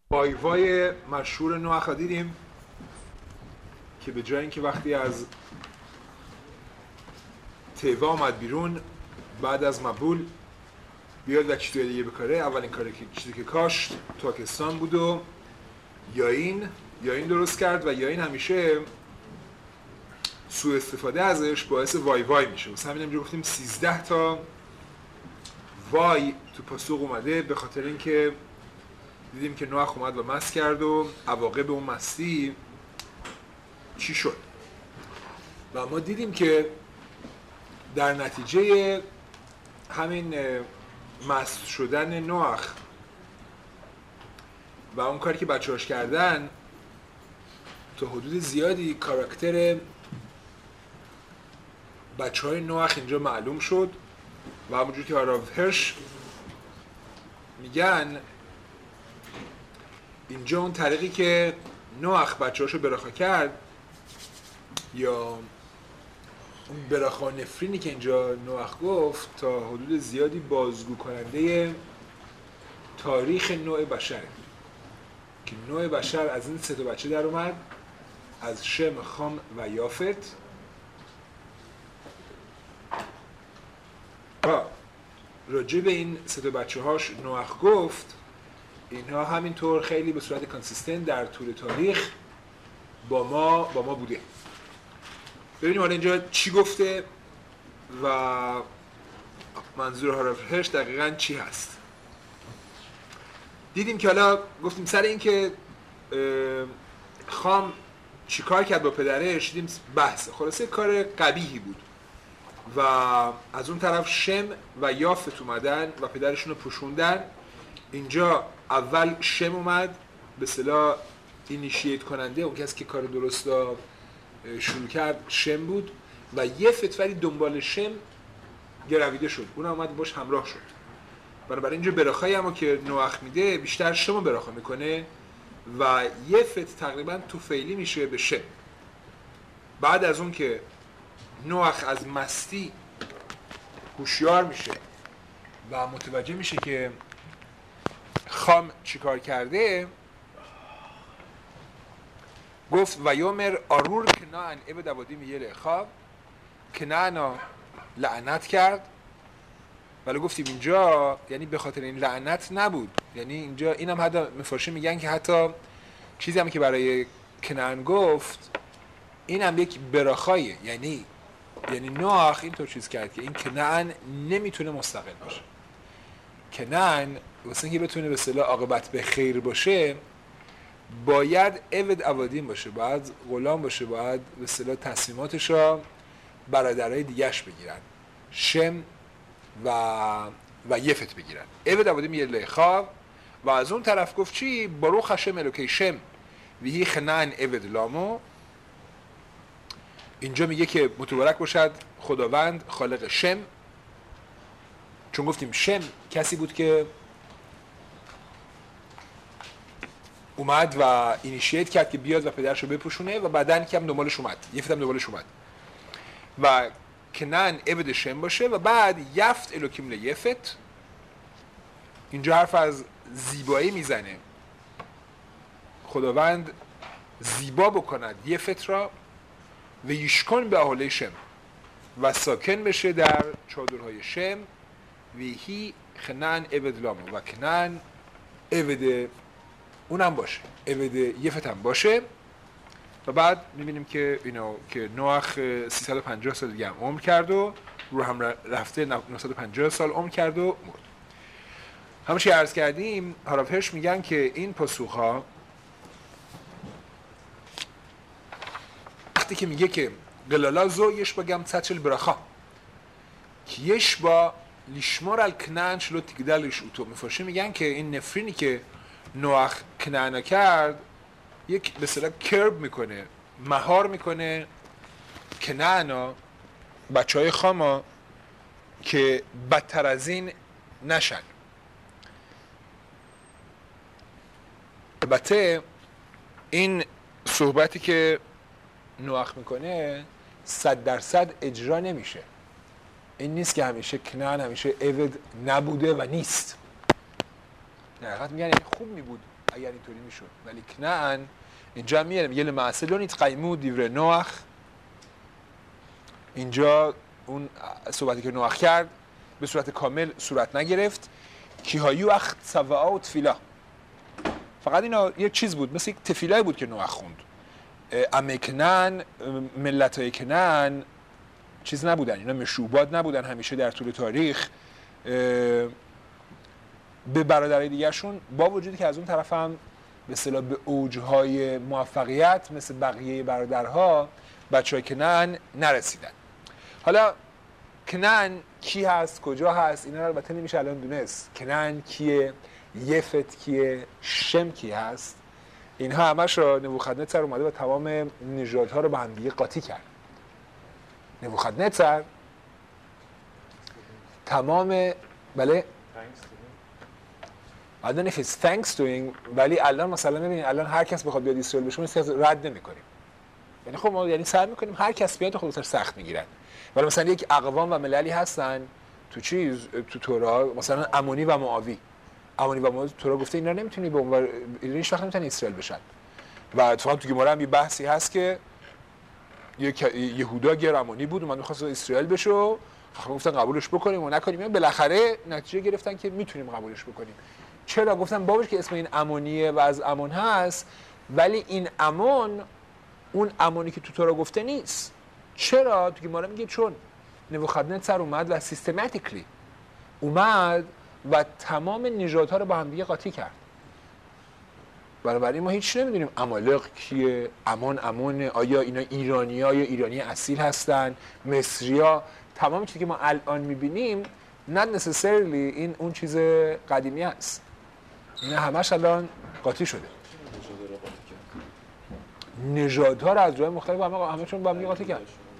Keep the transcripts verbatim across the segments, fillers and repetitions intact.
وای وای مشهور نوح دیدیم که به جای اینکه وقتی از تیوا آمد بیرون بعد از مبول بیاد و چیزی دیگه بکاره، اولین کاری که چیزی که کاشت تاکستان بود و یاین یاین درست کرد و یاین همیشه سوء استفاده ازش باعث وای وای میشه. واسه همین اینجا گفتیم سیزده تا وای تو پاسوق اومده، به خاطر اینکه دیدیم که نوح اومد و مست کرد و عواقب اون مستی چی شد. و ما دیدیم که در نتیجه همین مست شدن نوح و اون کاری که بچه‌هاش کردن تا حدود زیادی کاراکتر بچه‌های نوح اینجا معلوم شد و همونجور که هاراو هرش میگن اینجا اون طریقی که نوح بچه‌هاشو براخا کرد یا اون براخا نفرینی که اینجا نوح گفت تا حدود زیادی بازگو کننده تاریخ نوع بشر که نوع بشر از این سه تا بچه در اومد، از شم، خام و یافت. راجع به این سه تا بچه هاش نوح گفت اینها همینطور خیلی به صورت کانسیستنت در طول تاریخ با ما با ما بوده. ببینیم حالا اینجا چی گفته و منظور هاراو هرش دقیقاً چی هست. دیدیم که حالا گفتیم سر این که خام چیکار کرد با پدرش، دیدیم بحثه خلاصه کار قبیحی بود و از اون طرف شم و یافت اومدن و پدرشون رو پوشوندن. اینجا اول شم اومد به اصطلاح اینیشییت کننده، اون کسی که کار درست رو شروع کرد شم بود و یافت ولی دنبال شم گرویده شد، اون اومد باش همراه شد. بنابراین اینجا براخایی اما که نوح میده بیشتر شم رو براخا میکنه و یافت تقریبا توفیلی میشه به شم. بعد از اون که نوح از مستی هوشیار میشه و متوجه میشه که خام چیکار کرده، گفت و یومر آرور کنعان عبد عبادی میگه خواب کنعانا لعنت کرد. ولی گفتیم اینجا یعنی به خاطر این لعنت نبود، یعنی اینجا اینم حتی مفارشین میگن که حتی چیزی هم که برای کنعان گفت اینم یک براخایه، یعنی یعنی نوح اینطور چیز کرد که این کنعان نمیتونه مستقل باشه. کنعان واسه اینکه بتونه به اصطلاح عاقبت به خیر باشه باید عبد عبادین باشه، باید غلام باشه، باید به اصطلاح تصمیماتش را برادرای دیگه‌اش بگیرن، شم و و یفت بگیرن. عبد عبادین میگه لخاو و از اون طرف گفت چی؟ باروخ هشم الوکی شم ویهی خنعان عبد لامو. اینجا میگه که متبارک باشد خداوند خالق شم، چون گفتیم شم کسی بود که اومد و اینیشییت کرد که بیاد و پدرش رو بپوشونه و بعدن که هم دنبالش اومد، یفت هم دنبالش اومد و کنعان عبد شم باشه و بعد یفت الوکیم لیفت. اینجا حرف از زیبایی میزنه، خداوند زیبا بکند یفت را و یشکن به اهالی شم و ساکن بشه در چادرهای شم ویهی خنعان عبد لامو و کنعان عبد اونم باشه، عبد یفت هم باشه. و بعد میبینیم که اینو که نوح سیصد و پنجاه سال دیگه هم عمر کرد و رو هم رفته نهصد و پنجاه سال عمر کرد و مرد. همونش عرض کردیم هاراو هرش میگن که این پاسوخ‌ها وقتی که میگه که قلالا زو یش با گم تچل براخا که یش با لیشمار الکنعان شلو تگدلش اوتو، میفرشه میگن که این نفرینی که نوح کنعان کرد یک به اصطلاح کرب میکنه، مهار میکنه کنعانا بچهای خاما که بدتر از این نشن. البته این صحبتی که نوح میکنه صد درصد اجرا نمیشه، این نیست که همیشه کنعان همیشه عبد نبوده و نیست. در حقیقت میگن یعنی خوب می بود اگر اینطوری میشد، ولی کنعان اینجا میگه میگه لمعصه لونیت قیمو دیور نوح. اینجا اون صحبتی که نوح کرد به صورت کامل صورت نگرفت. کیهایو اخ سواء و تفیلا، فقط اینا یک چیز بود، مثل یک تفیلای بود که نوح خوند. اما کنعان، ملت‌های کنعان چیز نبودن، اینا مشروبات نبودن همیشه در طول تاریخ. به برادرای دیگرشون با وجودی که از اون طرف هم به اصطلاح به اوجهای موفقیت مثل بقیه برادرها بچهای کنعان نرسیدن. حالا کنعان کی هست، کجا هست، اینا رو البته نمیشه الان دونست. کنعان کیه، یفت کیه، شم کی هست، اینها همش رو نبوخدنصر اومده و تمام نژادها رو با هم دیگه قاطی کرد. نبوخدنصر تمام بله I don't know if it's thanks doing، ولی الان مثلا ببینید الان هر کس بخواد بیاد اسرائیل بشه ما رد نمی‌کنیم. یعنی خب ما یعنی سعی می‌کنیم هر کس بیاد خودش سخت می‌گیرن. ولی مثلا یک اقوام و مللی هستن تو چیز تو تورا، مثلا امونی و معاوی. امونی و معاوی تورا گفته اینا نمیتونی به عنوان هیچ وقت نمیتونن اسرائیل بشن. و اتفاقا تو گمارا هم یه بحثی هست که یک یهودا گرمانی بود اومد می‌خواست اسرائیل بشه، خب گفتن قبولش بکنیم و نکنیم. بالاخره نتیجه گرفتن که میتونیم قبولش بکنیم. چرا؟ گفتن بابش که اسم این امونیه و از امون هست، ولی این امون اون امونی که تو تورا گفته نیست. چرا؟ تو گمارا میگه چون نبوخدنصر اومد و سیستماتیکلی اومد و تمام نژادها رو با هم دیگه قاطی کرد. بنابراین ما هیچ نمیدونیم عمالق کیه، امان امونه، آیا اینا ایرانی‌ها یا ایرانی اصیل هستن، مصری‌ها. تمام چیزی که ما الان میبینیم not necessarily این اون چیز قدیمی است. اینا همش الان قاطی شده. نژادها رو از جای مختلف همه همشون با هم قاطی کرد.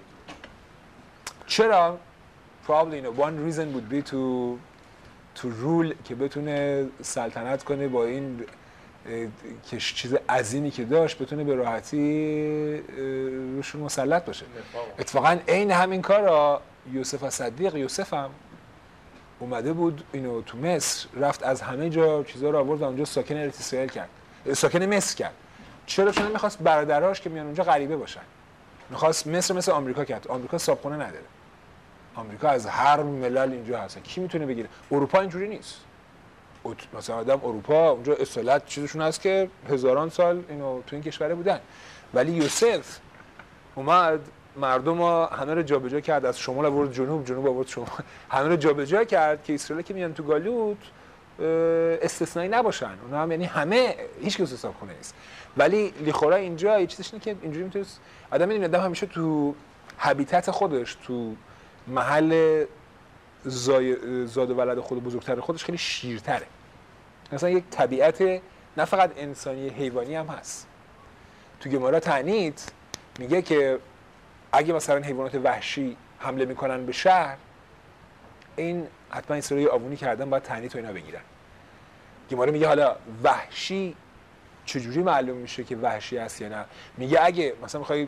چرا؟ Probably you know, one reason would be to to rule که بتونه سلطنت کنه با این که چیز عظیمی که داشت بتونه به راحتی روشون مسلط باشه. اتفاقا عین همین کارا یوسف صدیق، یوسف هم اومده بود اینو تو مصر، رفت از همه جا چیزا رو آورد و اونجا ساکن اسرائیل کرد، ساکن مصر کرد. چرا؟ چون می‌خواست برادراش که میان اونجا غریبه باشن. می‌خواست مصر مثل آمریکا کرد. آمریکا صابخونه نداره. آمریکا از هر ملل اینجا هست. کی میتونه بگیره؟ اروپا اینجوری نیست. مثلا آدم اروپا اونجا اصالت چیزشون هست که هزاران سال اینو تو این کشور بودن. ولی یوسف اومد مردم ها همه رو جابجا کرد، از شمال آورد جنوب، جنوب آورد شمال، همه رو جابجا کرد که اسرائیل که میان تو گالوت استثنایی نباشن. اونا هم یعنی همه هیچ کس حساب خونه نیست. ولی لیخورا اینجا یه چیزش اینه که اینجوری میتونه آدم میدونه آدم همیشه تو هابیتات خودش، تو محل زای... زاد و ولد خود بزرگتر خودش خیلی شیرتره. مثلا یک طبیعت نه فقط انسانی، حیوانی هم هست. تو گمارا تعنیت میگه که اگه مثلا حیوانات وحشی حمله میکنن به شهر، این حتما اسرائیل آوونی کردن باید تعنیت و اینا بگیرن. گمارا میگه حالا وحشی چجوری معلوم میشه که وحشی هست یا نه؟ میگه اگه مثلا میخوای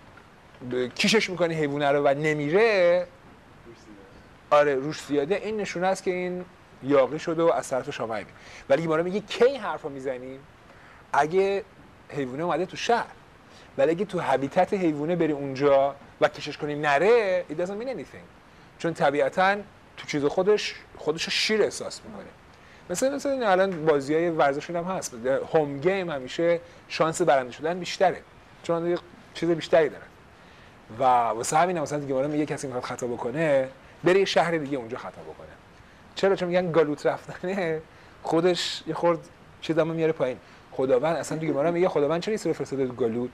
کیشش میکنی حیوانه رو و نمیره، آره روش زیاده، این نشونه است که این یاغی شده و از طرف شما میاد. ولی گمارا میگه کی حرفا میزنیم؟ اگه حیوانه اومده تو شهر. ولی اگه تو هابیتات حیوانه بری اونجا و کشش کنی نره، it doesn't mean anything. چون طبیعتاً تو چیز خودش خودش شیر احساس میکنه. مثلا مثلا الان بازیای ورزشی هم هست. هوم گیم همیشه شانس برنده شدن بیشتره. چون چیز بیشتری دارن. و واسه همین مثلا دیگه گمارا میگه کسی میخواد خطا بکنه، بره یه شهر دیگه اونجا خطا بکنه. چرا؟ چون میگن گالوت رفتنه خودش یه خورد چیزامو میاره پایین. خداوند اصلا تو گمارا میگه خداوند چرا اسرائیل فرستاده گالوت؟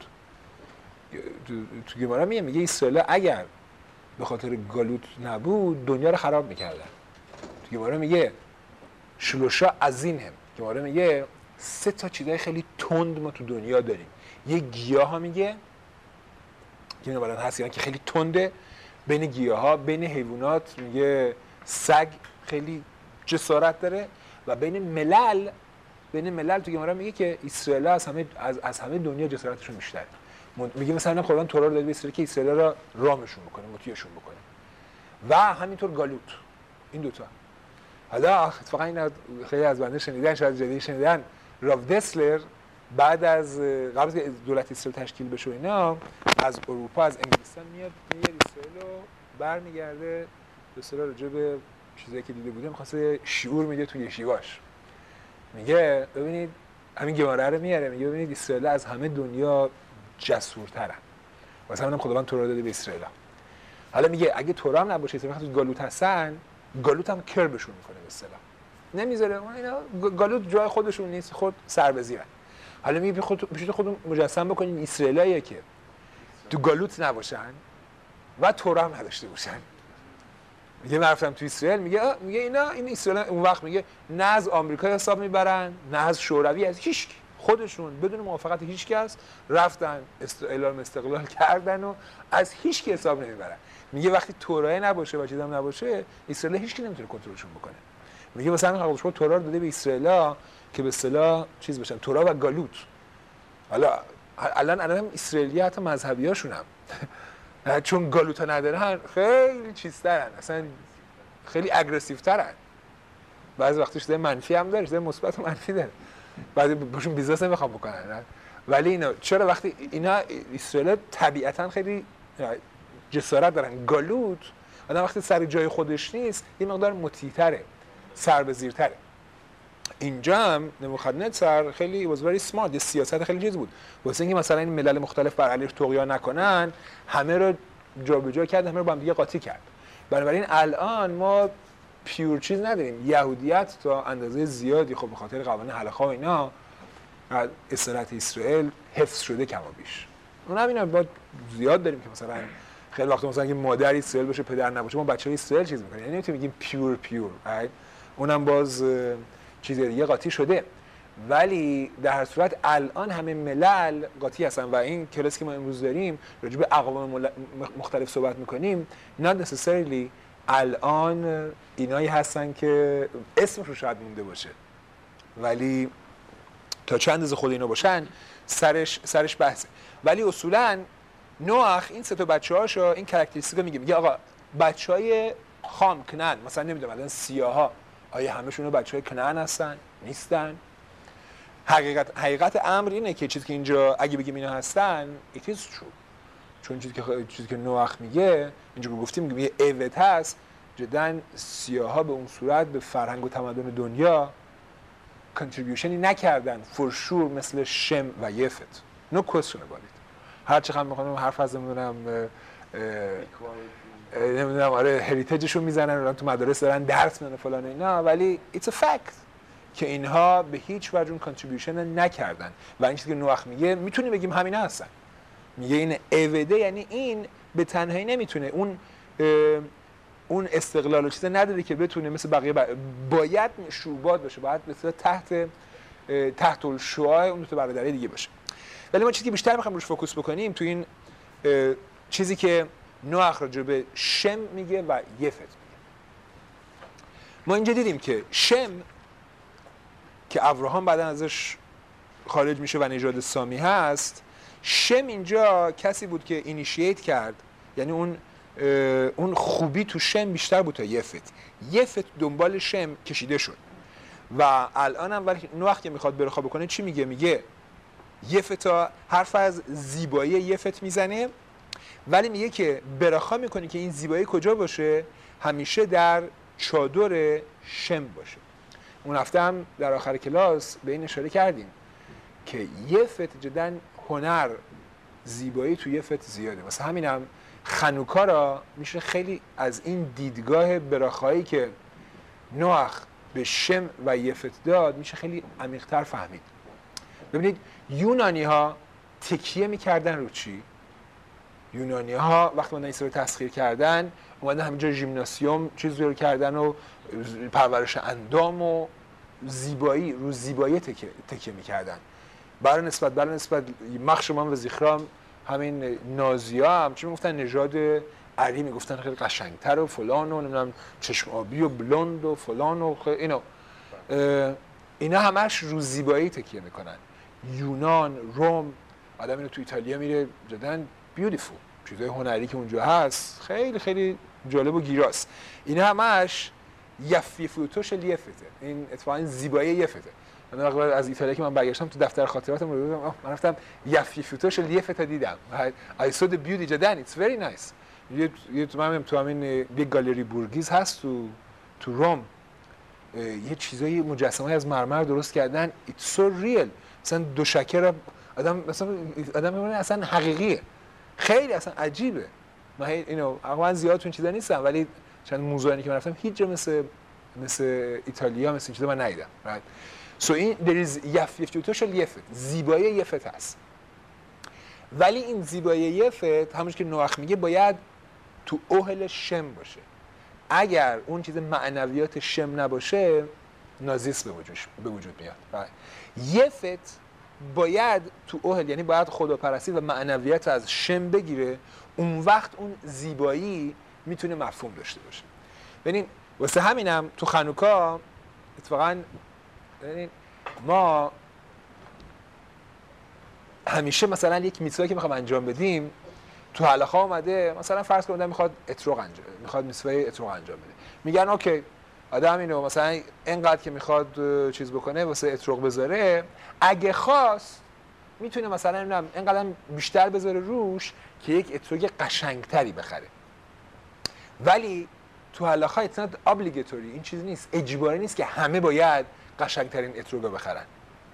تو گمارا میگه میگه اسرائیل اگر به خاطر گالوت نبود دنیا رو خراب میکردن. تو گمارا میگه شلوشا عظیم. گمارا میگه سه تا چیزای خیلی تند ما تو دنیا داریم. یه گیاه ها میگه که بالا هست یعنی که خیلی تنده بین گیاها، بین حیوانات میگه سگ خیلی جسارت داره و بین ملل بین ملل تو گمارا میگه که اسرائیل از همه از, از همه دنیا جسارتشون بیشتره. میگه مثلا خداوند تورا رو داده به اسرائیل که اسرائیل را رامشون بکنه، مطیعشون بکنه. و همینطور گالوت. این دوتا حالا اتفاقا این خیلی از بنده شنیدن، شاید جدی شنیدن، راو دسلر بعد از قبل از دولت اسرائیل تشکیل بشه اینا از اروپا از انگلستان میاد میاد اسرائیل رو برمیگرده به اصطلاح راجع به چیزایی که دیده بوده می‌خواسته شعور میده توی یشیواش. میگه ببینید همین گماره رو میاره، میگه ببینید اسرائیل از همه دنیا جسورترن. واسه همینم خداوند تورات داده به اسرائیل. حالا میگه اگه تورات هم نباشه اسرائیل تو گالوت هستن، گالوت هم کربشون میکنه به اصطلاح. نمیذاره اون اینا گالوت جای خودشون نیست، خود سر بزیرن. حالا میگه بی خود بشید خودمون مجسم بکنین اسرائیلاییه که تو گالوت نباشن و تورات هم نداشته باشن. میگه من رفتم تو اسرائیل، میگه میگه اینا این اسرائیل اون وقت میگه نه از آمریکا حساب میبرن نه از شوروی، از هیچ خودشون بدون موافقت هیچ کس رفتن اعلام استقلال کردن و از هیچ کی حساب نمیبرن. میگه وقتی تورای نباشه و چیزام نباشه اسرائیل هیچ کی نمیتونه کنترلشون بکنه. میگه مثلا خدا تورا رو داده به اسرائیل که به اصطلاح چیز بشن، تورا و گالوت. حالا الان الان اسرائیلی حتی مذهبیاشون هم چون گالوتا ندارن خیلی چیزترن، اصلا خیلی اگریسیو ترن. بعضی وقتا چیزای منفی هم داره، چیزای مثبت و منفی داره. بعضی باشون بیزنس نمیخوام بکنن. ولی اینا چرا وقتی اینا اسرائیل طبیعتا خیلی جسارت دارن، گالوت آدم وقتی سر جای خودش نیست یه مقدار مطیع‌تره، سربزیرتره. اینجا هم نبوخدنصر خیلی was very smart، یه سیاست خیلی چیز بود واسه اینکه مثلا این ملل مختلف بر علیه طغیان نکنن، همه رو جابجا کرد، همه رو با هم دیگه قاطی کرد. بنابراین الان ما پیور چیز نداریم. یهودیت تا اندازه زیادی خب به خاطر قوانین هلخا و اینا اصالت اسرائیل حفظ شده کما بیش. اون هم اینا با زیاد داریم که مثلا خیلی وقت مثلا اگه مادر اسرائیل باشه پدر نباشه ما بچه‌های اسرائیل چیز می‌کنیم، یعنی نمی‌تونیم بگیم پیور پیور. اونم باز چیز دیگه قاطی شده. ولی در هر صورت الان همه ملل قاطی هستن و این کلاسی که ما امروز داریم راجع به اقوام مختلف صحبت می‌کنیم، not necessarily الان اینایی هستن که اسمش رو شاید مونده باشه ولی تا چند اندازه خود اینا باشن سرش سرش بحثه. ولی اصولا نوح این سه تا بچه‌هاشو این کاراکتریستیکا میگه، میگه آقا بچهای خام کنعان مثلا نمیدونم الان سیاها آیا همشون بچهای کنعان هستن؟ نیستن. حقیقت حقیقت امر اینه که چیزی که اینجا اگه بگیم اینا هستن it is true، چون چیزی که چیزی که نوح میگه اینجا گفتیم میگه ایوت هست، جدا سیاها به اون صورت به فرهنگ و تمدن دنیا کانتریبیوشنی نکردن فور شور مثل شم و یفت. نو کوئسچن اباوت ایت. هر چقدر میخوام حرف از نمیدونم نمیدونم آره هریتیجشون میزنن الان تو مدارس دارن درس میدن فلان اینا، ولی ایتس ا فکت که اینها به هیچ وجه اون کانتریبیوشن نکردن و این چیزی که نوح میگه میتونیم بگیم همینا هستن. میگه این اوده یعنی این به تنهایی نمیتونه اون اون استقلال و چیزا نداره که بتونه مثل بقیه ب... باید مشروبات باشه، باید مثلا تحت تحت الشعاع اون دو تا برادرای دیگه باشه. ولی ما چیزی که بیشتر میخوایم روش فوکوس بکنیم تو این چیزی که نوح راجع به شم میگه و یفت میگه. ما اینجا دیدیم که شم که ابراهام بعداً ازش خارج میشه و نژاد سامی هست، شم اینجا کسی بود که اینیشییت کرد، یعنی اون اون خوبی تو شم بیشتر بود تا یفت. یفت دنبال شم کشیده شد و الان هم ولی نوح که میخواد برخا بکنه چی میگه؟ میگه یفت حرف از زیبایی یفت میزنه ولی میگه که برخا میکنه که این زیبایی کجا باشه؟ همیشه در چادر شم باشه. اون هفته هم در آخر کلاس به این اشاره کردیم که یفت جدا هنر زیبایی تو یفت زیاده. مثلا همین هم خنوکا را میشه خیلی از این دیدگاه براخایی که نوح به شم و یفت داد میشه خیلی عمیق‌تر فهمید. ببینید یونانی ها تکیه میکردن رو چی؟ یونانی ها وقتی اومدن اسرائیل تسخیر کردن اومدن همینجا ژیمناسیوم چیز رو کردن و پرورش اندام و زیبایی رو زیبایی تکیه, تکیه میکردن. برای نسبت برای نسبت مخشمان و زیخرام همین نازی‌ها هم چی میگفتن؟ نژاد عری میگفتن خیلی قشنگتر و فلان و نمیدونم چشم آبی و بلوند و فلان و اینو اینا همش رو زیبایی تکیه میکنن. یونان، روم، آدم اینو تو ایتالیا میره جدن بیوتیفول، چیزای هنری که اونجا هست خیلی خیلی جالب و گیراست. اینا همش یفی فوتوش لیفته، این اتفاقا زیبایی یفته. من وقتی از ایتالیا که من برگشتم تو دفتر خاطراتم رو دیدم، من رفتم یفی فوتوش لیفته دیدم. I saw the beauty جدا it's very nice. یه یه تو من تو همین یه گالری بورگیز هست تو تو روم، یه چیزای مجسمه از مرمر درست کردن it's so real. مثلا دو شکر آدم مثلا آدم میمونه اصلا حقیقیه، خیلی اصلا عجیبه. من اینو من زیاد تو این چیزا نیستم، ولی چند موزه‌ای که من رفتم هیچ جا مثل مثل ایتالیا مثل این چیزا من ندیدم. right? so این there is یفیفتوش یفت، زیبایی یفت هست. ولی این زیبایی یفت همونش که نوح میگه باید تو اوهل شم باشه. اگر اون چیز معنویات شم نباشه نازیسم به وجود به وجود میاد. یفت باید تو اوهل، یعنی باید خداپرستی و معنویت از شم بگیره، اون وقت اون زیبایی میتونه مفهوم داشته باشه. ببین واسه همینم تو خانوکا اتفاقا ببین ما همیشه مثلا یک میتوایی که میخوام انجام بدیم تو حلقه اومده، مثلا فرض کنید میخواد اتروق انجام میخواد میتوای اتروق انجام بده، میگن اوکی آدم اینو مثلا اینقدر که میخواد چیز بکنه واسه اتروق بذاره، اگه خواست میتونه مثلا نمیدونم اینقدر بیشتر بذاره روش که یک اتروق قشنگتری بخره. ولی تو حلقه it's not obligatory، این چیز نیست، اجباری نیست که همه باید قشنگترین اتروق رو بخرن.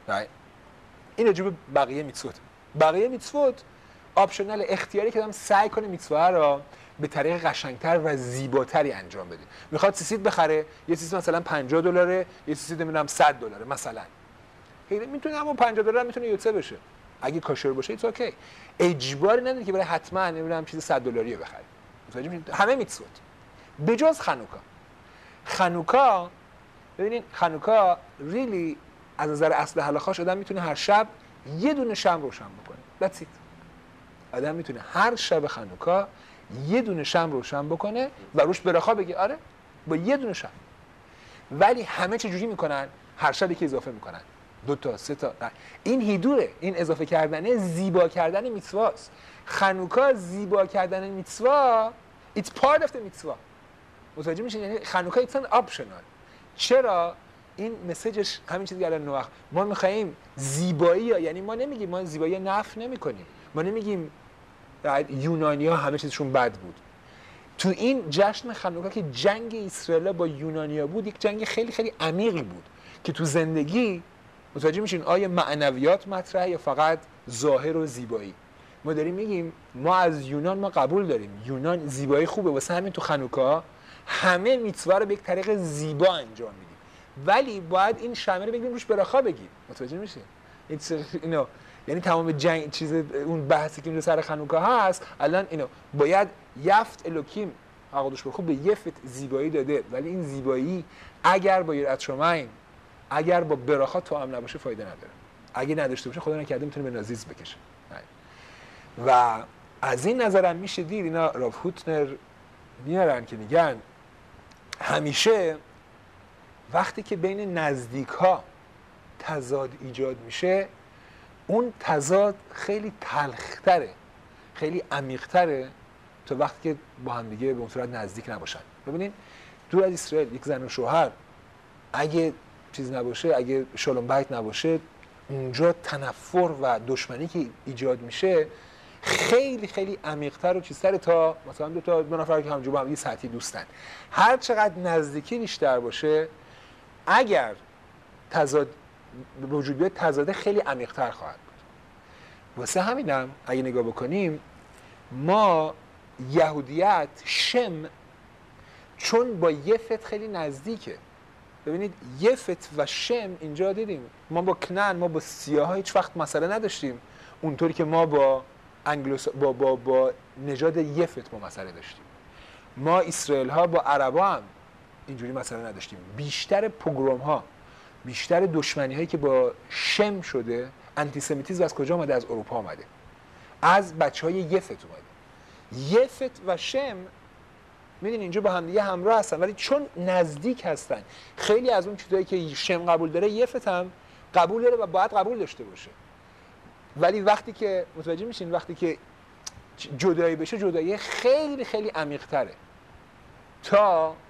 این اجبار بقیه میتسوت. بقیه میتسوت آپشنال، اختیاری که آدم سعی کنه میتسوها رو به طریق قشنگتر و زیباتری انجام بده. میخواد سیسید بخره، یه سیسید مثلا پنجاه دلاره، یه سیسید نمیدونم صد دلاره مثلا. میتونه همون پنجاه دلار میتونه یوتسه بشه. اگه کاشر باشه ایتس اوکی. اجباری نداره که برای حتما نمیدونم چیز صد دلاری رو بخره. متوجه میشید؟ همه میتسوت. بجز خانوکا. خانوکا ببینید خانوکا ریلی از نظر اصل حلقه‌اش آدم میتونه هر شب یه دونه شمع روشن بکنه. That's it. آدم میتونه هر شب خانوکا یه دونه شمع روشن بکنه و روش برخا بگه آره با یه دونه شمع. ولی همه چه جوری میکنن؟ هر شب یکی اضافه میکنن. دو تا، سه تا. این هیدوره، این اضافه کردنه زیبا کردن میتسواست. خانوکا زیبا کردن میتسوا it's part of the میتسوا. متوجه میشین؟ یعنی خانوکا it's an optional. چرا؟ این مسیجش همین چیزی که الان نوح ما می‌خوایم زیبایی، یعنی ما نمیگیم ما زیبایی نفی نمی‌کنیم، ما نمیگیم یونانی‌ها همه چیزشون بد بود. تو این جشن خانوکا که جنگ اسرائیل با یونانی‌ها بود، یک جنگ خیلی خیلی عمیقی بود که تو زندگی متوجه میشین آیا معنویات مطرحه یا فقط ظاهر و زیبایی. ما داریم میگیم ما از یونان ما قبول داریم، یونان زیبایی خوبه، واسه همین تو خانوکا همه میتوا رو به یک طریق زیبا انجام میدیم. ولی باید این شمع رو بگیریم روش برخا بگیم. متوجه میشین؟ اینو یعنی تمام جنگ چیز اون بحثی که اینجا سر خانوکا هست الان اینو باید یفت الوکیم حقودش بخوب به یفت زیبایی داده، ولی این زیبایی اگر با یرات شماین اگر با برخا تو هم نباشه فایده نداره. اگه نداشته باشه خدا نکرده میتونه به نازیز بکشه. و از این نظرم میشه دید اینا راف هوتنر میارن که میگن همیشه وقتی که بین نزدیک ها تضاد ایجاد میشه اون تضاد خیلی تلختره، خیلی عمیق‌تره تا وقتی که با هم دیگه به اون صورت نزدیک نباشن. ببینید دور از اسرائیل یک زن و شوهر اگه چیز نباشه، اگه شالوم بیت نباشه، اونجا تنفر و دشمنی که ایجاد میشه خیلی خیلی عمیق‌تر و چیزتره تا مثلا دو تا دو نفر که همونجا با هم سطحی دوستن. هر چقدر نزدیکی بیشتر باشه اگر تضاد به وجود بیاد تضاد خیلی عمیق‌تر خواهد بود. واسه همینم اگه نگاه بکنیم ما یهودیت شم چون با یفت خیلی نزدیکه. ببینید یفت و شم اینجا دیدیم ما با کنعان ما با سیاها هیچ وقت مسئله نداشتیم اونطوری که ما با انگلوس با با با نژاد یفت ما مسئله داشتیم. ما اسرائیل ها با عربا هم اینجوری مسئله نداشتیم. بیشتر پوگروم ها، بیشتر دشمنی هایی که با شم شده، آنتیسمیتیسم از کجا اومده؟ از اروپا اومده، از بچهای یفت اومده. یفت و شم میدین اینجا با هم دیگه همراه هستن ولی چون نزدیک هستن خیلی از اون چیزایی که شم قبول داره یفت هم قبول داره و باید قبول داشته باشه. ولی وقتی که متوجه میشین وقتی که جدایی بشه جدایی خیلی خیلی عمیق‌تره تا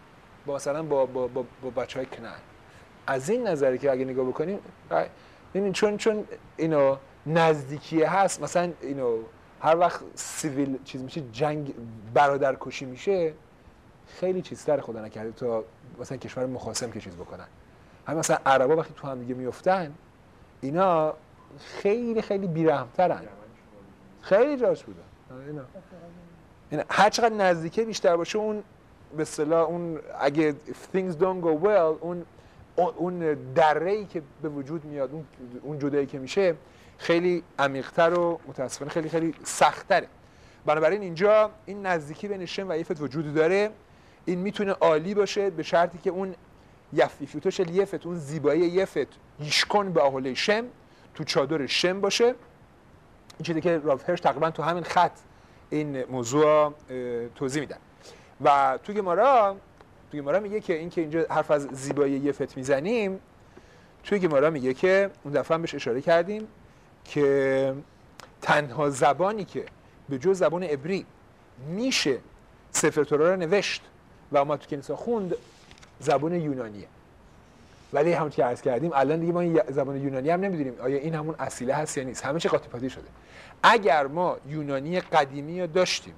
با مثلا با با با, با بچهای کنعان. از این نظری که اگه نگاه بکنیم ببینید چون چون اینو نزدیکی هست، مثلا اینو هر وقت سیویل چیز میشه، جنگ برادرکشی میشه، خیلی چیزتر خدا نکرده تا مثلا کشور مخاصم که چیز بکنن. همین مثلا عربا وقتی تو هم دیگه میافتن اینا خیلی خیلی بی‌رحم‌ترن، خیلی جاش بودن اینا. اینا هر چقدر نزدیکه بیشتر باشه اون به اصطلاح اون اگه things don't go well اون اون دره‌ای که به وجود میاد، اون اون جدایی که میشه خیلی عمیق‌تر و متأسفانه خیلی خیلی سخت‌تره. بنابراین اینجا این نزدیکی بین شم و یفت وجود داره. این میتونه عالی باشه به شرطی که اون یفیفوتوش یفت، اون زیبایی یفت یشکن به آهله شم، تو چادر شم باشه. این چیزی که رالف هرش تقریبا تو همین خط این موضوع توضیح میدن. و تو گمارا تو گمارا میگه که این که اینجا حرف از زیبایی یفت میزنیم، توی گمارا میگه که اون دفعه هم بهش اشاره کردیم که تنها زبانی که به جز زبان عبری میشه سفر تورا رو نوشت و ما تو کنیسا خوند زبان یونانیه. ولی همون که عرض کردیم الان دیگه ما این زبان یونانی هم نمیدونیم آیا این همون اصیله هست یا نیست، همه چی قاطی پاتی شده. اگر ما یونانی قدیمی رو داشتیم،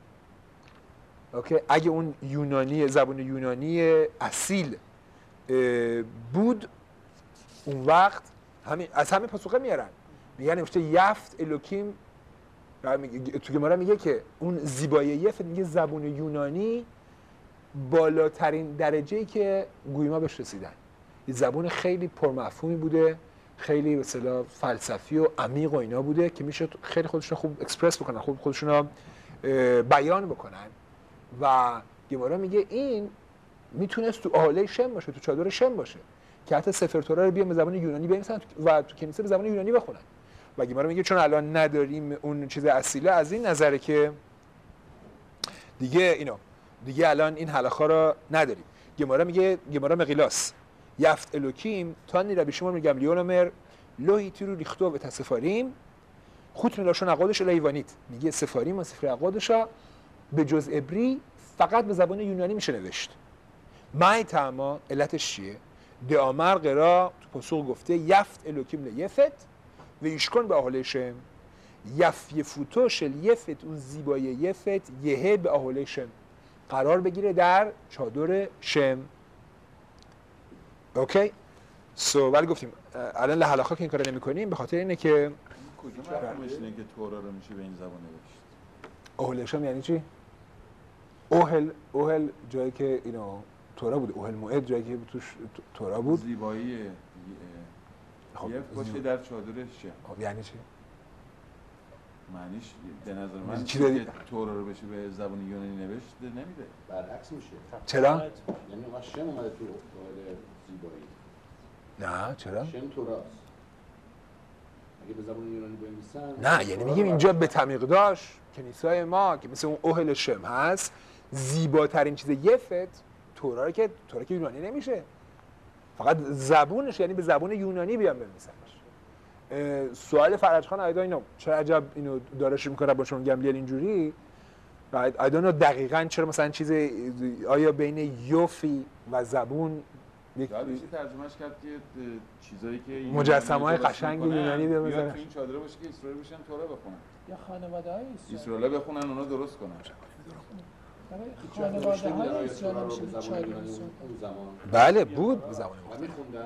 اوکی، اگه اون یونانی زبان یونانی اصیل بود، اون وقت همین از همین پاسخه میارن، میگن نوشته یفت الوکیم. تو گمارا میگه که اون زیبایی یفت میگه زبان یونانی بالاترین درجه‌ای که گویما بهش رسیدن. این زبان خیلی پرمفهومی بوده، خیلی به اصطلاح فلسفی و عمیق و اینا بوده که میشه خیلی خودشون خوب اکسپرس بکنن، خوب خودشون بیان بکنن. و گمارا میگه این میتونست تو آله شم باشه، تو چادر شم باشه که حتی سفر تورا رو بیان به زبان یونانی بنویسن و تو کنیسه به زبان یونانی بخونن. و گمارا میگه چون الان نداریم اون چیز اصیله، از این نظره که دیگه اینو دیگه الان این هلاخا رو نداریم. گمارا میگه گمارا مقیلاس یفت الوکیم تانی ربی شمون میگم لیونومر لوهی تیرو ریختو و تصفاریم خود میلاشون عقادش الایوانیت. میگه سفاریم و سفر عقادشا به جز عبری فقط به زبان یونانی میشه نوشت. مای تاما علتش چیه؟ دامر قرا تو پاسخ گفته یفت الوکیم لیفت و ایشکن به آهله شم یف یفوتوش یفت، اون زیبایی یفت یهه به آهله شم، قرار بگیره در چادر شم. اوکی سو ولی گفتیم الان لحلاخا که این کارو نمی‌کنیم به خاطر اینه که کجا مفهومش اینه که تورا رو میشه به این زبان نوشت؟ آهله شم یعنی چی؟ اوهل اوهل جایی که اینو تورا بود، اوهل موعد جایی که توش تورا بود. زیبایی خب یف باشه در چادر شم. خب یعنی چی؟ معنیش به نظر من چی که تورا رو بشه به زبان یونانی نوشت نمیده. برعکس میشه. چرا؟ یعنی ما شم اومده تو قاعده زیبایی. نه چرا؟ شم توراست. اگه به زبان یونانی بنویسن نه یعنی میگیم اینجا به تمیقداش کنیسای ما که مثل اون اوهل شم هست زیباترین چیز یفت تورا که تورا که یونانی نمیشه، فقط زبونش یعنی به زبان یونانی بیان بنویسنش. سوال فرج خان ایدا اینو چرا عجب اینو دارش میکنه با شما گملیل اینجوری ایدا اینو دقیقاً چرا مثلا چیز آیا بین یوفی و زبون یک میشه ترجمهش کرد که چیزایی که مجسمه‌های قشنگ یونانی بیان بزنن تو این چادر باشه که اسرائیل بشن تورا بخونن یا خانواده‌های اسرائیل بخونن اونا درست کنن. خانواده‌های اسرائیل میشه به چادر زمان. بله بود به زمان ما میخوندن.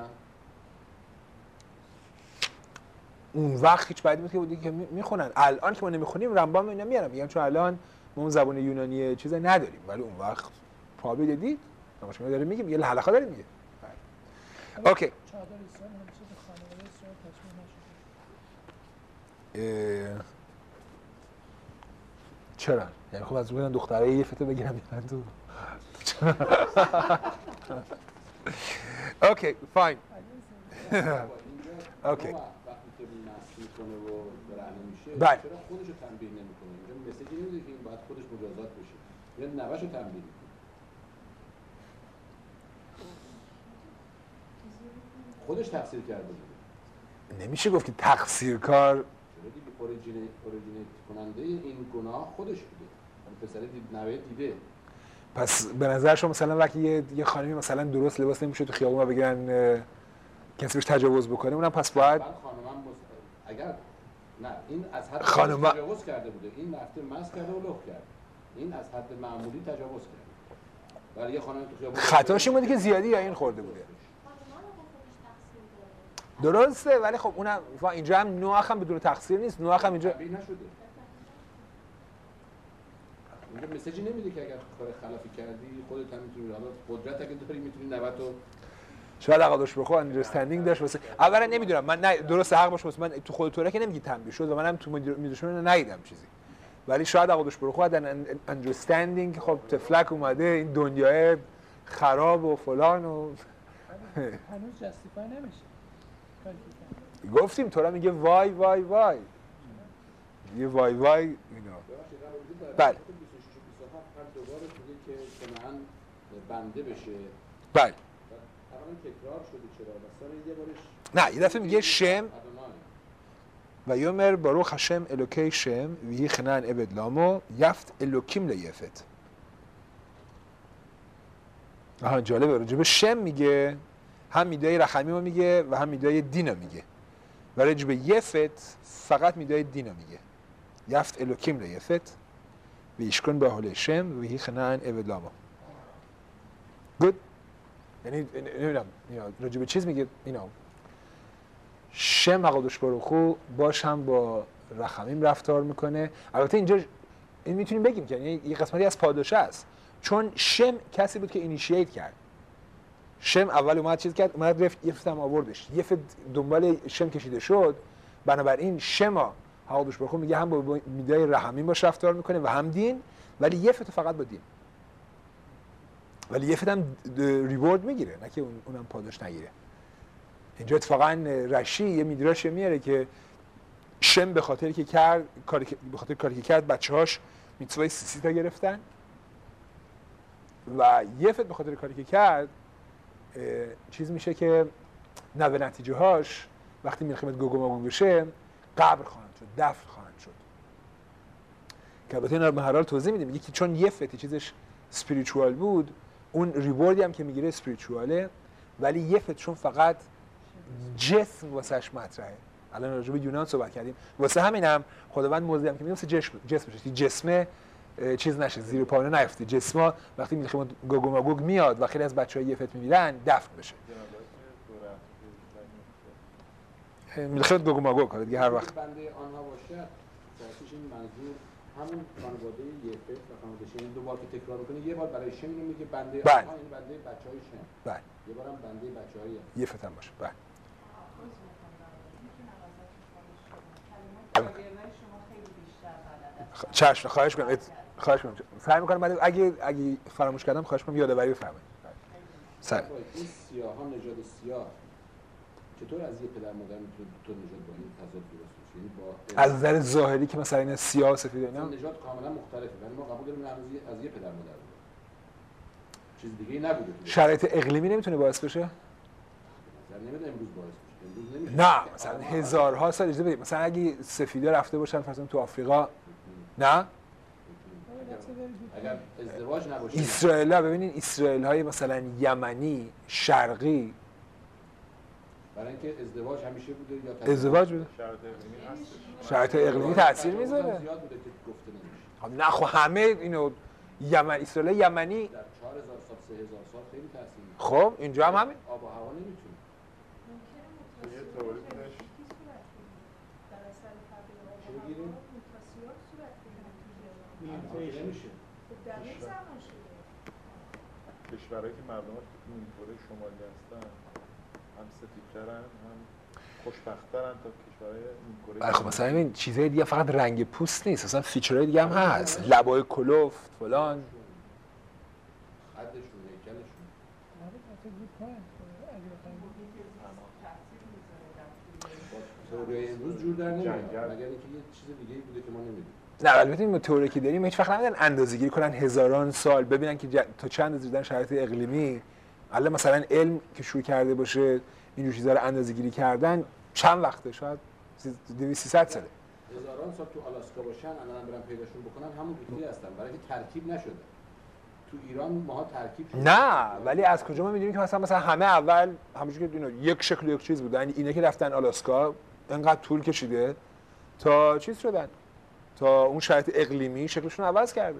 اون وقت هیچ بعدی بود که بودی که میخونن. الان که ما نمیخونیم رمبام اینا میارم میگم چون الان ما اون زبان یونانی چیزی نداریم، ولی اون وقت پابی دیدید شما داریم میگیم یه لحلقا داریم میگه. اوکی چادر اسرائیل همیشه به خانواده اسرائیل تشمیل نشده. چرا؟ یعنی خب از بودن دختره یه فتو بگیرم بیان تو. اوکی فاین. اوکی وقتی که نسل میکنه و برهنه میشه بله. چرا خودش رو تنبیه نمیکنه؟ اینجا مسیجی نمیده که این باید خودش مجازات بشه، یا نوش رو تنبیه میکنه. خودش تقصیر کرده بوده. نمیشه گفت که تقصیر کار. چرا دیگه اوریجینیت اوریجینیت کننده این گناه خودش بوده. پسر دید نوه دیده. پس به نظر شما مثلا وقتی یه, یه خانمی مثلا درست لباس نمیشه تو خیابون و بگن اه، کسی بهش تجاوز بکنه، اونم پس باید من خانمم مست... اگر نه این از حد خانم- تجاوز کرده بوده، این رفته مس کرده و لخت کرد، این از حد معمولی تجاوز کرد. ولی یه خانم تو خیابون خطاش این بوده که زیادی یا این خورده بوده. درسته، ولی خب اونم اینجا هم نوح هم بدون تقصیر نیست، نوح هم اینجا تبیین نشده. اینجا مسیجی نمیده که اگر کار خلافی کردی خودت هم میتونی، حالا قدرت اگه داری میتونی نوبت رو شاید عقدش بخو اندرستندینگ داشت واسه اولا نمیدونم من نه درست حق باشه واسه من تو خود توره که نمیگی تنبیه شد و منم تو میدونشون ندیدم چیزی، ولی شاید عقدش بخو در اندرستندینگ خب تفلک اومده این دنیای خراب و فلان و هنوز جستیفای نمیشه کاری که کرد. گفتیم تو را میگه وای وای وای یه وای وای اینا. بله. بیست و شش و بیست و هفت هم دوباره میگه که کنعان بنده بشه. بله. اولا تکرار شده چرا؟ مثلا یه بارش نه یه دفعه میگه شم ادونای. و یومر باروخ هشم الوکی شم ویهی خنان عبد لامو یفت الوکیم لیفت. آها جالبه، راجع به شم میگه، هم میدای رحمی میگه و هم میدای دینا میگه، و راجع به یفت فقط میدای دینا میگه. یفت الوکیم لیفت و ایشکن به حال شم و ویهی خنان عبد لامو. گود. یعنی نمیدونم راجع به چیز میگه اینا شم اقادش باروخو باش هم با رحمیم رفتار میکنه. البته اینجا این میتونیم بگیم که یعنی یه قسمتی از پاداشه است، چون شم کسی بود که اینیشییت کرد. شم اول اومد چیز کرد، اومد رفت یفت هم آوردش، یفت دنبال شم کشیده شد، بنابراین شما اقادش باروخو میگه هم با میدای رحمیم باش رفتار میکنه و هم دین، ولی یفت فقط با دین، ولی یفت هم ریوارد میگیره، نه که اونم پاداش نگیره. اینجا اتفاقا رشی یه میدراش میاره که شم به خاطر که کرد کاری که به خاطر کاری که کرد بچه‌هاش میتوای سی تا گرفتن و یفت به خاطر کاری که کرد چیز میشه که نوه نتیجه هاش وقتی میلخمت گوگو ماگون بشه قبر خواهند شد، دفن خواهند شد. که البته اینا رو به هر حال توضیح میدیم، میگه که چون یفت چیزش اسپریچوال بود، اون ریواردی هم که میگیره اسپریچواله، ولی یفت چون فقط جسم واسش مطرحه. الان راجع به یونان صحبت کردیم، واسه همینم خداوند موضوعی هم که میگه واسه جسم جسم بشه، جسمه چیز نشه، زیر پا نیفته. جسما وقتی میخوام گوگو ماگوگ میاد و خیلی از بچه‌ها یفت میمیرن دفن بشه. میخواد گوگو ماگوگ کنه دیگه هر وقت بنده آنها باشه، درستش این منظور همون خانواده یفت و خانواده شم دو بار که تکرار میکنه، یه بار برای شم اینو میگه بنده بله. آنها، این بنده بچهای شم. بله. یه بارم بنده بچهای یفت هم باشه. بله. چشم خواهش کنم ات... خواهش کنم سعی میکنم بعد اگه اگه فراموش کردم خواهش کنم یادآوری بفرمایید. سر این سیاها نژاد سیاه چطور از یه پدر مادر میتونه تو نژاد با این تضاد درست بشه؟ یعنی با از نظر ظاهری که مثلا این سیاه و سفید اینا نژاد کاملا مختلفه، ولی ما قبول داریم از یه پدر مادر بوده، چیز دیگه ای نبوده. شرایط اقلیمی نمیتونه باعث بشه؟ نظر نمیده امروز باعث بشه، امروز نمیشه. نه مثلا هزارها سال اجازه بدید، مثلا اگه سفیدا رفته باشن مثلا تو آفریقا، نه اگر ازدواج نباشه، اسرائیل ها ببینین اسرائیل های مثلا یمنی شرقی برای اینکه ازدواج همیشه بوده یا ازدواج بوده، شرایط اقلیمی تاثیر میذاره. زیاد بوده که گفته نمیشه. خب نه خب همه اینو یمن اسرائیل یمنی در چهار هزار سال سه هزار سال خیلی تاثیر میذاره. خب اینجا هم همین آب و هوا نمیتونه. چی بگیریم؟ نمیشه. کشورهایی که مردمش این کره شمالی هستن هم سفیدترن هم خوشبخت‌ترن تا کشورهای این کره. خب مثلا این چیزای دیگه فقط رنگ پوست نیست، مثلا فیچرهای دیگه هم هست، لبای کلفت فلان، خدشون، هیکلشون. تئوری امروز جور در نمیاد، مگر اینکه یه چیز دیگه بوده که ما نمیدونیم. نه البته این تئوری که داریم هیچ وقت نمیدن اندازه‌گیری کنن هزاران سال ببینن که تا چند اندازه دیدن شرایط اقلیمی. الان مثلا علم که شروع کرده باشه اینجور چیزا رو اندازه‌گیری کردن چند وقته، شاید دویست سیصد ساله، هزاران سال تو آلاسکا باشن الان برن پیداشون بکنن همون بیکلی هستن، برای اینکه ترکیب نشده. تو ایران ماها ترکیب شد. نه ولی از کجا ما میدونیم که مثلا مثلا همه اول همونجوری که اینو یک شکل یک چیز بودن، اینا که رفتن آلاسکا انقدر طول کشیده تا چیز شدن، تا اون شرایط اقلیمی شکلشون عوض کرده.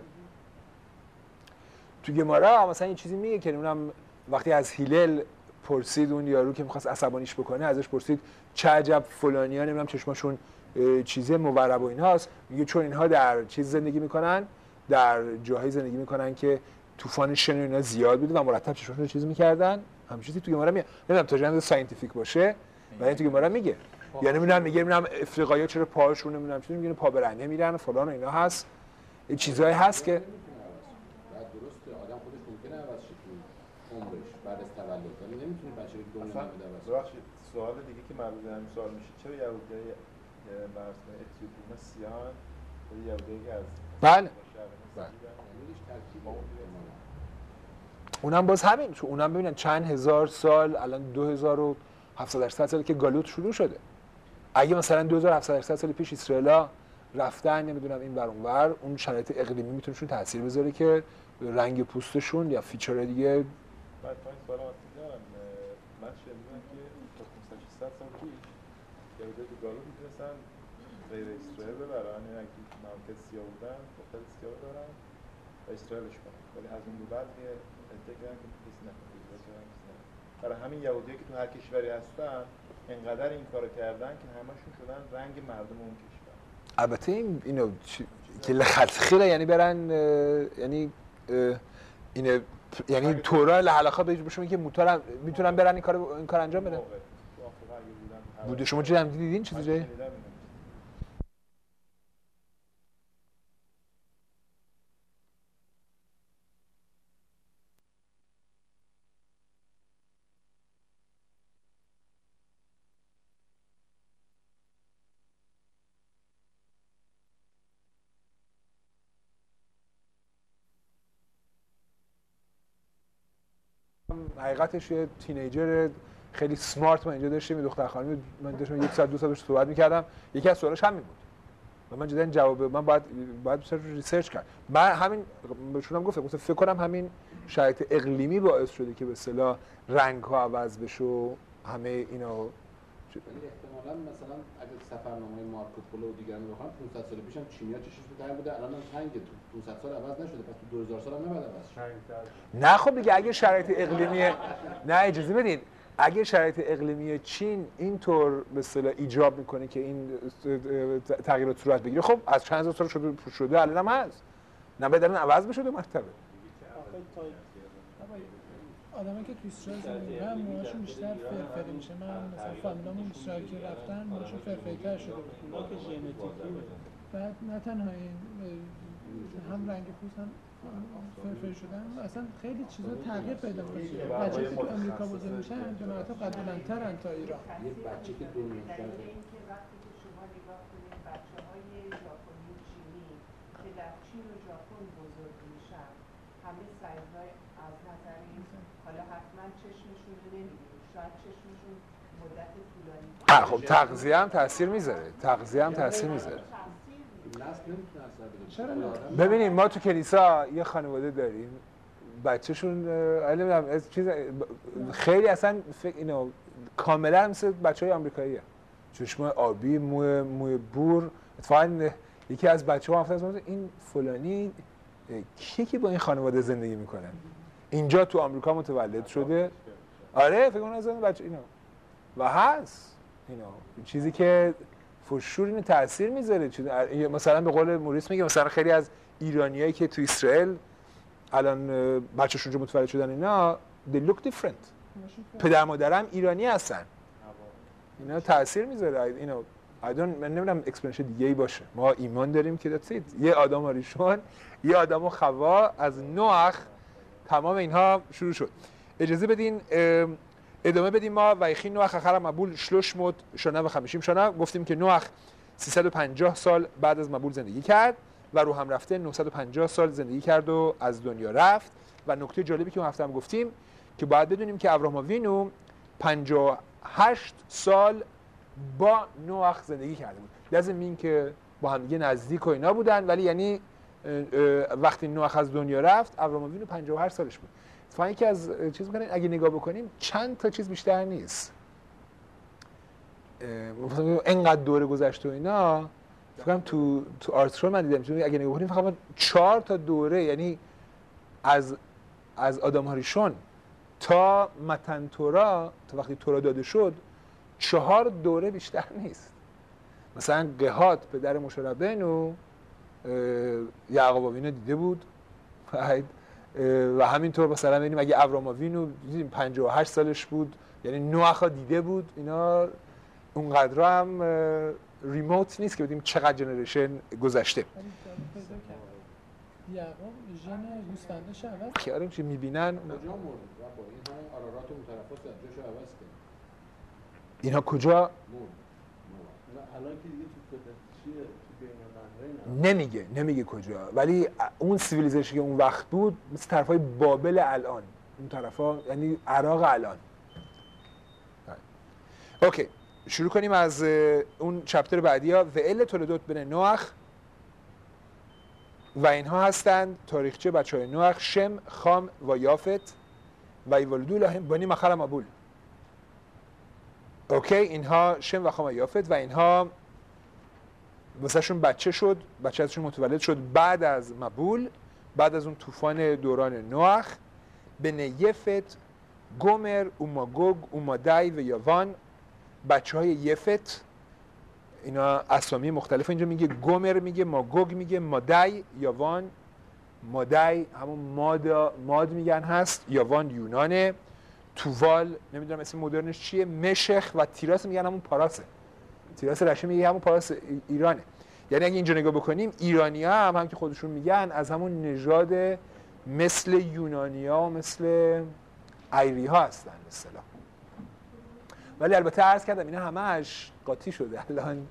تو گمارا مثلا این چیزی میگه که اونم وقتی از هیلل پرسید اون یارو که می‌خواست عصبانیش بکنه، ازش پرسید چه عجب فلانی‌ها نمیدونم چشماشون چیزه مورب و ایناست، میگه چون اینها در چیز زندگی میکنن، در جاهای زندگی میکنن که طوفان شن اینا زیاد بوده و مرتب چشماشون رو چیز میکردن. همین چیزی تو گمارا میگه، نمیدونم تا چند ساینتیفیک باشه ولی تو گمارا میگه، یا نمیدونم میگه نمیدونم افریقایی‌ها چرا پاهاشون نمیدونم چی میگه پا برهنه میرن و فلان و اینا هست، این چیزایی هست که درسته آدم خودش ممکنه عوض شه تو عمرش بعد از تولد، ولی نمیتونه بچه رو دنیا نمیده عوض. ببخشید سوال دیگه که مربوط به همین سوال میشه، چرا یهودیای مرزهای اتیوپی سیان و یهودیایی از بله بله اونم باز همین، چون اونم ببینن چند هزار سال، الان دو هزار و هفتصد سال که گالوت شروع شده. اگه مثلا دو هزار و هفتصد سال پیش اسرائیلا رفتن نمیدونم این ور اون ور، اون شرایط اقلیمی میتونهشون تاثیر بذاره که رنگ پوستشون یا فیچر دیگه. بعد تا این سوال واسه دارم، من شنیدم که تا پانصد ششصد سال پیش یهودیای تو گالوت میتونستن غیر اسرائیل ببرن، یعنی اگه مملکت سیاه بودن دختر سیاه دارن و اسرائیلش کنن، ولی از اون به بعد یه ادعا که کسی نکنه. برای همین یهودیایی که تو هر کشوری هستن انقدر این کارو کردن که همشون شدن رنگ مردم اون کشور. البته این اینو که لخلخیره، یعنی برن یعنی اینه یعنی تورا لحلقا بهشون که موتور میتونن برن این کارو این کار انجام بدن. بوده شما چه هم دیدین چیزی جایی؟ حقیقتش یه تینیجر خیلی سمارت ما اینجا داشتیم، دختر خانمی من داشتم یک ساعت دو ساعت صحبت می‌کردم، یکی از سوالاش همین بود و من جدا جواب من باید باید بیشتر ریسرچ کرد. من همین بهشونم گفتم گفتم فکر کنم همین شرایط اقلیمی باعث شده که به اصطلاح رنگ‌ها عوض بشه و همه اینا. احتمالاً مثلا اگه سفرنامه مارکو پولو و دیگران رو بخوام پانصد سال پیشم چینی‌ها چشش بهتر بوده، الان هم تنگ تو پانصد سال عوض نشده، پس تو دو هزار سال هم نباید عوض شه. نه خب دیگه اگه شرایط اقلیمی نه اجازه بدین، اگه شرایط اقلیمی چین اینطور به اصطلاح ایجاب میکنه که این تغییرات صورت بگیره، خب از چند هزار سال شده شده الان هم هست، نه باید الان عوض بشه دو مرتبه. آدمایی که تو اسرائیل زندگی می‌کنن موهاشون بیشتر فرفری میشه. من مثلا فامیلامون اسرائیل که رفتن موهاشون فرفری‌تر شده بود. بعد نه تنها این هم رنگ پوست هم فرفری شدن، اصلا خیلی چیزا تغییر پیدا می‌کنه. بچه‌ای که تو آمریکا بزرگ میشن به مراتب قد بلندترن تا ایران. یه بچه که دو میشه اینکه وقتی که شما نگاه کنید بچه‌های ژاپنی و چینی که در چین و ژاپن بزرگ میشن، همه سایزهای از نظر این حالا حتما چشمشون رو نمی‌بینید، شاید چشمشون مدت طولانی خب تغذیه هم تاثیر میذاره، تغذیه هم تاثیر میذاره. ببینید ما تو کلیسا یه خانواده داریم بچه‌شون نمیدونم چیز خیلی اصلا فکر اینو کاملا مثل بچهای آمریکاییه، چشمای آبی، موی موی بور. اتفاقا یکی از بچه‌ها گفت این فلانی کیه که با این خانواده زندگی میکنه، اینجا تو آمریکا متولد شده. آره فکر کنم از اون بچه اینا و هست اینا چیزی که فشور اینو تاثیر میذاره. مثلا به قول موریس میگه مثلا خیلی از ایرانیایی که تو اسرائیل الان بچه‌شون اونجا متولد شدن اینا they look different، پدر مادرم ایرانی هستن، اینا تاثیر میذاره. اینو I don't من نمیدونم اکسپلنیشن دیگه ای باشه. ما ایمان داریم که that's it. یه آدم اریشون، یه آدم و خوا، از نوح تمام اینها شروع شد. اجازه بدین ادامه بدیم. ما ویخی نوح اخر مبول شلوش مد شنا و خمیشیم شنا گفتیم که نوح سیصد و پنجاه سال بعد از مبول زندگی کرد و رو هم رفته نهصد و پنجاه سال زندگی کرد و از دنیا رفت. و نکته جالبی که اون هفته هم گفتیم که باید بدونیم که ابراهام وینو پنجاه و هشت سال با نوح زندگی کرده بود. لازم این که با هم دیگه نزدیک و اینا بودن، ولی یعنی وقتی نوح از دنیا رفت ابرام اوینو پنجاه و هشت سالش بود. اتفاقا یکی از چیز می‌کنین اگه نگاه بکنیم چند تا چیز بیشتر نیست. مثلا اینقدر دوره گذشته و اینا فکر کنم تو تو آرترول من دیدم چون اگه نگاه کنیم فقط چهار تا دوره، یعنی از از آدم هاریشون تا متن تورا تا وقتی تورا داده شد چهار دوره بیشتر نیست. مثلا قحاط پدر موسی ربینو یعقوب اوینو دیده بود و همینطور مثلا ببینیم اگه ابرام اوینو دیدیم پنجاه و هشت سالش بود، یعنی نوح دیده بود. اینا اونقدر هم ریموت نیست که بدیم چقدر جنریشن گذشته. یعقوب ژن گوسفندش عوض خیارم چی میبینن کجا مرد؟ با این همه آرارات و مترفات جاشو عوض کرد. اینها کجا مرد. الان که دیگه تو چیه تو بین نمیگه نمیگه کجا، ولی اون سیویلیزیشن که اون وقت بود مثل طرفای بابل الان، اون طرفا یعنی عراق الان. اوکی شروع کنیم از اون چپتر بعدی ها. و ال تولدوت بن نوح و اینها هستند تاریخچه بچه های نوح شم خام و یافت و ایولدو لهم بنی مخر مبول. اوکی اینها شم و خام و یافت و اینها واسهشون بچه شد، بچه ازشون متولد شد بعد از مبول، بعد از اون طوفان دوران نوح. بن یفت گومر و ماگوگ و مادای و یاوان. بچه های یفت اینا اسامی مختلف اینجا میگه، گومر میگه، ماگوگ میگه، مادای یاوان. مادای همون ماد ماد میگن هست، یاوان یونانه. تووال نمیدونم اسم مدرنش چیه، مشخ و تیراس میگن همون پاراسه. تیراس رشی میگه همون پاراس ایرانه. یعنی اگه اینجا نگاه بکنیم ایرانی‌ها هم هم که خودشون میگن از همون نژاد مثل یونانی‌ها و مثل ایری‌ها هستن به اصطلاح. ولی البته عرض کردم اینا همش قاطی شده الان.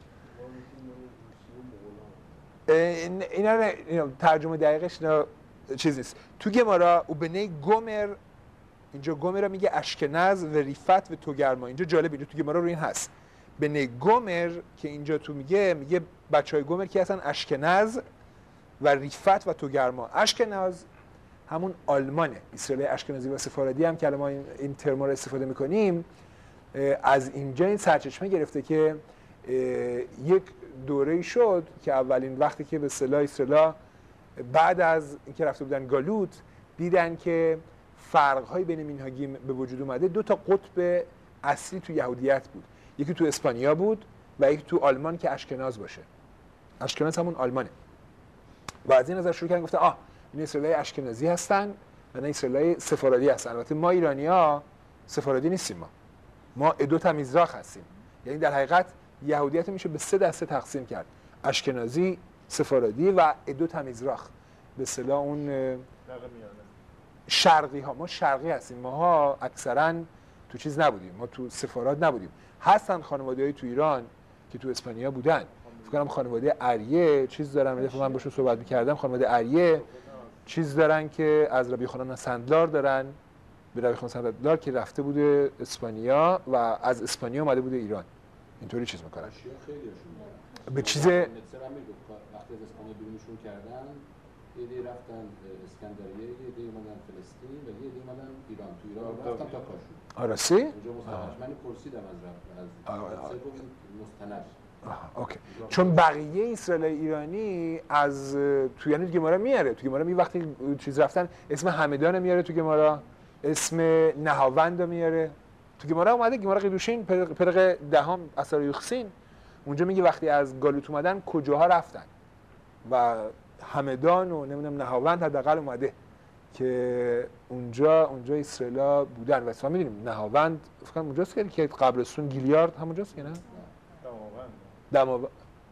اینا اینا ترجمه دقیقش اینا چیز نیست. تو گمارا او بنی گومر، اینجا گومر میگه اشکناز و ریفت و توگرما. اینجا جالب اینجا تو گمارا رو این هست بنی گومر که اینجا تو میگه میگه بچهای گومر که هستن اشکناز و ریفت و توگرما. اشکناز همون آلمانه، اسرائیل اشکنازی و سفاردی هم که ما این, این ترم رو استفاده میکنیم از اینجا این سرچشمه گرفته که یک دوره‌ای شد که اولین وقتی که به اصطلاح اسرائیل بعد از اینکه رفته بودن گالوت دیدن که فرق‌های بین مینهاگی به وجود اومده. دو تا قطب اصلی تو یهودیت بود، یکی تو اسپانیا بود و یکی تو آلمان که اشکناز باشه. اشکناز همون آلمانه. و از این نظر شروع کردن گفتن آه این اسرائیلی اشکنازی هستن و نه اسرائیلی سفارادی هستن. البته ما ایرانی‌ها سفارادی نیستیم، ما ما ادوت میزراخ هستیم. یعنی در حقیقت یهودیت میشه به سه دسته تقسیم کرد: اشکنازی، سفارادی و ادوت میزراخ. به اصطلاح اون شرقی ها. ما شرقی هستیم، ماها اکثرا تو چیز نبودیم، ما تو سفارات نبودیم. هستن خانواده‌ای تو ایران که تو اسپانیا بودن. فکر کنم خانواده اریه چیز دارن، مثلا من باشون صحبت می‌کردم، خانواده اریه چیز دارن که از ربی خانان سندلار دارن، به ربی خانان سندلار که رفته بوده اسپانیا و از اسپانیا اومده بوده ایران. اینطوری چیز می‌کنن. به چیز وقتی از اسپانیا بیرونشون کردن، یه دی رفتن اسکندریه، یه دی اومدن فلسطین و یه دی اومدن ایران. تو ایران رفتن تا کاشون. آرسی؟ اونجا مستقرش. من پرسیدم از رفت از سه مستند. اوکی. چون بقیه اسرائیل ایرانی از تو یعنی گمارا میاره، تو گمارا می وقتی چیز رفتن اسم همدان میاره، تو گمارا اسم نهاوند میاره. تو گمارا اومده گمارا قیدوشین پرق دهم اثر یوخسین اونجا میگه وقتی از گالوت اومدن کجاها رفتن و همدان و نمیدونم نهاوند حداقل اومده که اونجا اونجا اسرائیلا بودن. و اصلا میدونیم نهاوند فکر کنم اونجاست که قبرستون گیلیارد همونجاست که نه؟ دماوند.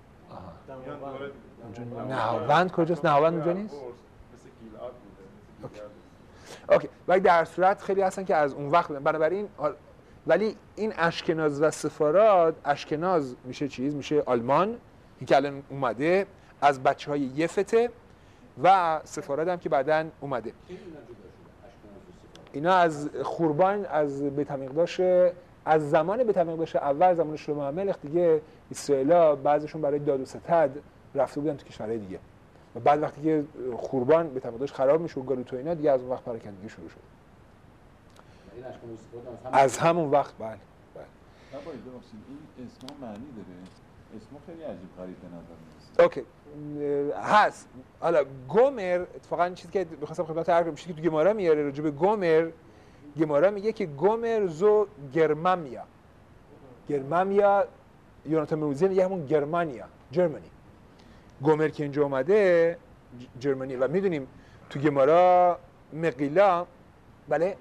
دماوند. نهاوند کجاست؟ نهاوند اونجا نیست؟ مثل گیلاد بوده. اوکی. ولی در صورت خیلی هستن که از اون وقت بودن. بنابراین ولی این اشکناز و سفاراد، اشکناز میشه چیز میشه آلمان که الان اومده از بچهای یفته و سفاراد هم که بعداً اومده. اینا از خوربان از بیت المقدس، از زمان بیت المقدس اول، زمان شلومو الملک دیگه اسرائیلا بعضیشون برای داد و ستد رفته بودن تو کشورهای دیگه. و بعد وقتی که خوربان به تماداش خراب میشه و گالوت و اینا دیگه از اون وقت پراکندگی شروع شد. از همون وقت بله. بله. نباید ببخشید این اسم معنی داره. اسم خیلی عجیب غریب به نظر میاد. اوکی. هست. حالا گومر اتفاقا چیزی که می‌خواستم خدمت عرض کنم، چیزی که تو گمارا میاره راجع به گومر، گمارا میگه که گومر زو گرمامیا. گرمامیا یوناتان مروزی میگه همون گرمانیا، جرمنی. گومر که اینجا اومده جرمنی و میدونیم تو گمارا مقیلا بله.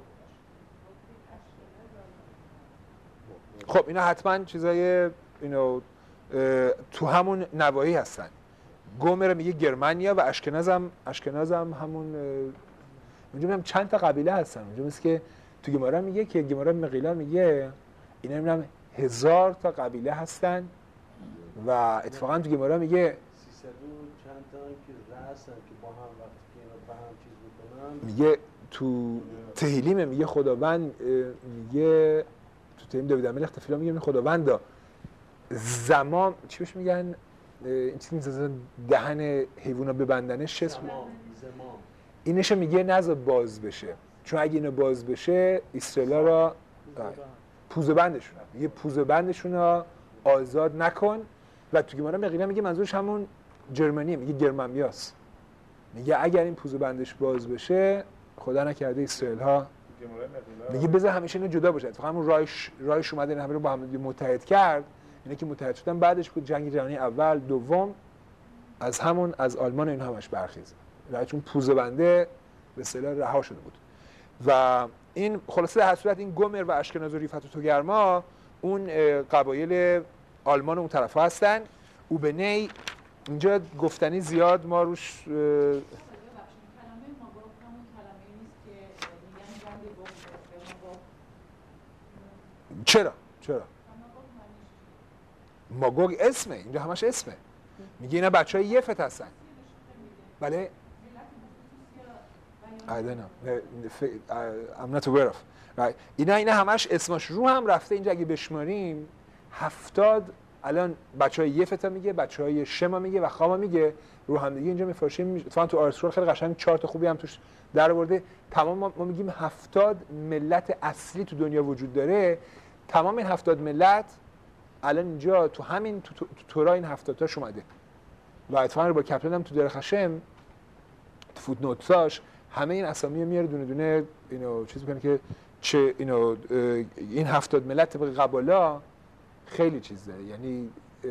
خب اینا حتما چیزای اینو تو همون نواحی هستن. گومر میگه گرمانیا و اشکناز هم اشکناز هم همون اونجا میگم چند تا قبیله هستن. اونجا مثل که تو گمارا میگه که گمارا مقیلا میگه اینا میگم هزار تا قبیله هستن و اتفاقا تو گمارا میگه سیصد چند تا که رأسن که با هم وقتی که اینا با هم چیز میکنن. میگه تو تهیلیم میگه خداوند میگه تو تهیلیم داوود الملک تفیلا میگه خداوند زمان چی بهش میگن این چیزی میزازن دهن حیوونا ببندنش چه اسم اینش میگه نذار باز بشه، چون اگه اینو باز بشه اسرائیل را پوزه بندشون میگه پوزه بندشون را آزاد نکن و تو گمارا مقیلا میگه منظورش همون جرمنیه، میگه گرمامیاست. میگه اگر این پوزه بندش باز بشه خدا نکرده اسرائیل ها میگه بذار همیشه اینو جدا باشه. اتفاقا همون رایش رایش اومده این همه رو با هم متحد کرد. اینا که متحد شدن بعدش بود جنگ جهانی اول دوم از همون از آلمان این همش برخیز راه، چون پوزه بنده به اصطلاح رها شده بود. و این خلاصه در هر صورت این گومر و اشکناز و ریفت و توگرما اون قبایل آلمان اون طرفا هستن. او بنی اینجا گفتنی زیاد ما روش چرا چرا ماگوگ اسمه، اینجا همش اسمه. میگه اینا بچهای یفت هستن. بله I don't know. I'm not aware of. Right. اینا اینا همش اسمش رو هم رفته. اینجا اگه بشماریم هفتاد الان بچهای یفت میگه، بچهای شما میگه و خاما میگه رو هم دیگه اینجا میفرشیم. اتفاقا تو آرسکرول خیلی قشنگ چارت خوبی هم توش در آورده. تمام ما, ما میگیم هفتاد ملت اصلی تو دنیا وجود داره. تمام این هفتاد ملت الان اینجا تو همین تو, تو, تو تورا این هفتاد تاش اومده و اتفاقا رو با کپلن هم تو در خشم تو فوتنوتساش همه این اسامی رو میاره دونه دونه اینو چیز میکنه که چه اینو این هفتاد ملت طبق قبالا خیلی چیز داره. یعنی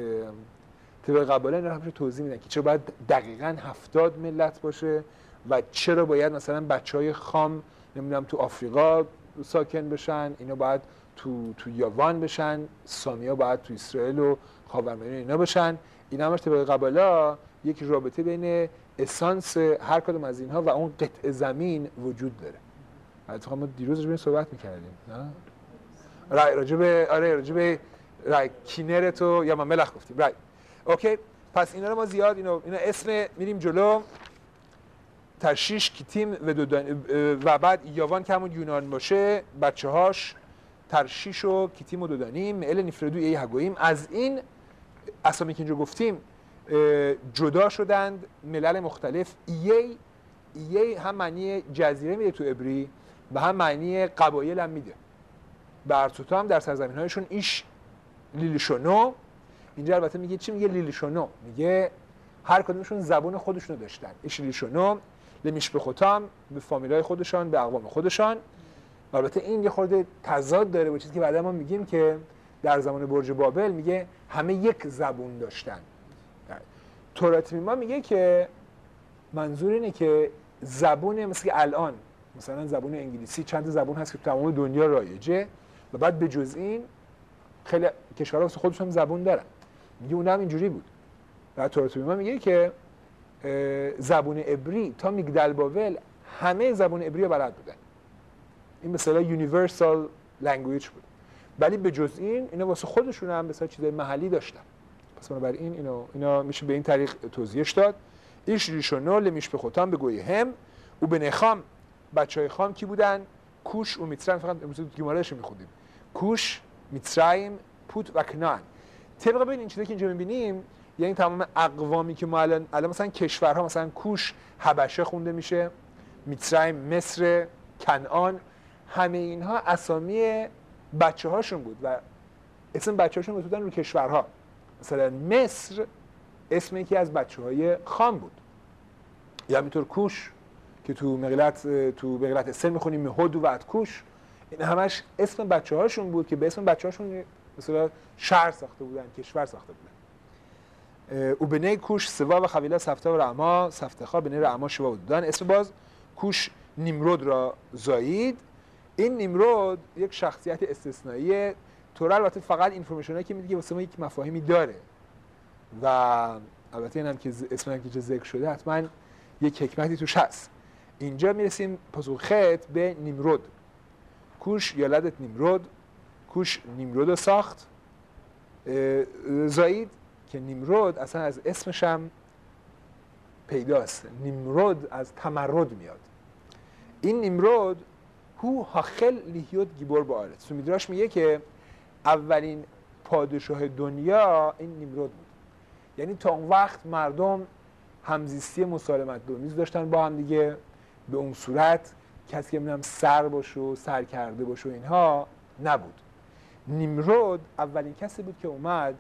طبق قبالا اینا همش توضیح میدن که چرا باید دقیقاً هفتاد ملت باشه و چرا باید مثلا بچهای خام نمیدونم تو آفریقا ساکن بشن، اینا باید تو تو یاوان بشن، سامیا باید تو اسرائیل و خاورمیانه اینا بشن. اینا همش طبق قبالا یک رابطه بین اسانس هر کدوم از اینها و اون قطع زمین وجود داره. البته ما دیروز راجع به صحبت می‌کردیم، نه؟ رای راجع به آره راجع به رای کینرت و یا ملخ گفتیم. رای اوکی. پس اینا رو ما زیاد اینو اینا اسم میریم جلو. ترشیش کیتیم و دودان و بعد یاوان که همون یونان باشه بچه‌هاش ترشیش و کیتیم و دودانیم مئل نفردو ای هگویم. از این اسامی که اینجا گفتیم جدا شدند ملل مختلف. ایی ایی هم معنی جزیره میده تو عبری و هم معنی قبایل هم میده. برتوتا هم در سرزمین‌هایشون ایش لیلیشونو. اینجا البته میگه چی میگه لیلیشونو؟ میگه هر کدومشون زبون خودشونو داشتن. ایش لیلیشونو لمیش به خودم به فامیلای خودشان به اقوام خودشان. البته این یه خورده تضاد داره با چیزی که بعدا ما میگیم که در زمان برج بابل میگه همه یک زبون داشتن. تورات میما میگه که منظور اینه که زبون مثل که الان مثلا زبون انگلیسی چند زبون هست که تو تمام دنیا رایجه و بعد به جز این خیلی کشورها واسه خودشون زبون دارن. میگه اونم اینجوری بود. و تورات میما میگه که زبون عبری تا میگدل بابل همه زبون عبری رو بلد بودن. این مثلا یونیورسال لنگویج بود. ولی به جز این اینا واسه خودشون هم مثلا چیزای محلی داشتن. پس بنابراین اینو اینا میشه به این طریق توضیحش داد. ایش ریشونو لمیش به خودم به گوی هم و به نخام بچهای خام کی بودن؟ کوش و میترایم. فقط امروز تو گیمارهش میخونیم. کوش، میترایم، پوت و کنعان. طبق ببین این چیزی که اینجا میبینیم یعنی تمام اقوامی که ما الان الان مثلا کشورها، مثلا کوش حبشه خونده میشه، میتریم، مصر، کنعان، همه اینها اسامی بچه هاشون بود و اسم بچه هاشون گذاشتن رو کشورها. مثلا مصر اسم یکی از بچه های خام بود، یا همینطور کوش که تو مقلت تو مقلت سه میخونیم مهود و کوش، این همش اسم بچه هاشون بود که به اسم بچه هاشون مثلا شهر ساخته بودن، کشور ساخته بودن. او بنی کوش سوا و خبیله سفته و رعما، سفتخا بنی رعما شوا بودن. اسم باز کوش نیمرود را زایید. این نیمرود یک شخصیت استثنائیه. طور البته فقط اینفورمیشنایی که میگه که واسه ما یک مفاهیمی داره و البته اینم که اسم هم که ذکر شده حتما یک حکمتی توش هست. اینجا میرسیم پاسخ خط به نیمرود. کوش یالدت نیمرود، کوش نیمرود ساخت. زایید که نیمرود اصلا از اسمش هم پیداست، نیمرود از تمرد میاد. این نیمرود هو هاخل لیهیود گیبور با آرت. سومیدراش میگه که اولین پادشاه دنیا این نیمرود بود. یعنی تا اون وقت مردم همزیستی مسالمت دومیز داشتن با هم دیگه، به اون صورت کسی که میگم سر باشه و سر کرده باشه و اینها نبود. نیمرود اولین کسی بود که اومد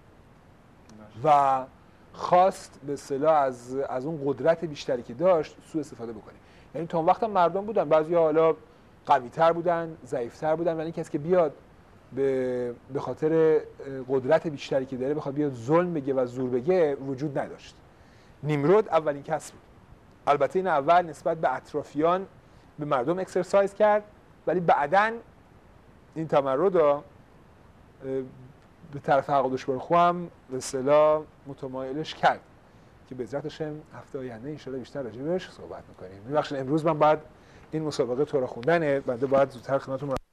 و خواست به اصطلاح از از اون قدرت بیشتری که داشت سوء استفاده بکنه. یعنی تا اون وقت هم مردم بودن، بعضیا حالا قوی‌تر بودن، ضعیف‌تر بودن، ولی کسی که بیاد به به خاطر قدرت بیشتری که داره بخواد بیاد ظلم بگه و زور بگه وجود نداشت. نیمرود اولین کس بود. البته این اول نسبت به اطرافیان به مردم اکسرسایز کرد، ولی بعداً این تمرد رو به طرف حق و دشوار خوام به اصطلاح متمایلش کرد که به عزت هاشم هفته آینده ان شاءالله بیشتر راجع بهش صحبت می‌کنیم. ببخشید امروز من بعد این مسابقه تو رو خوندنه، بنده باید زودتر خدمتتون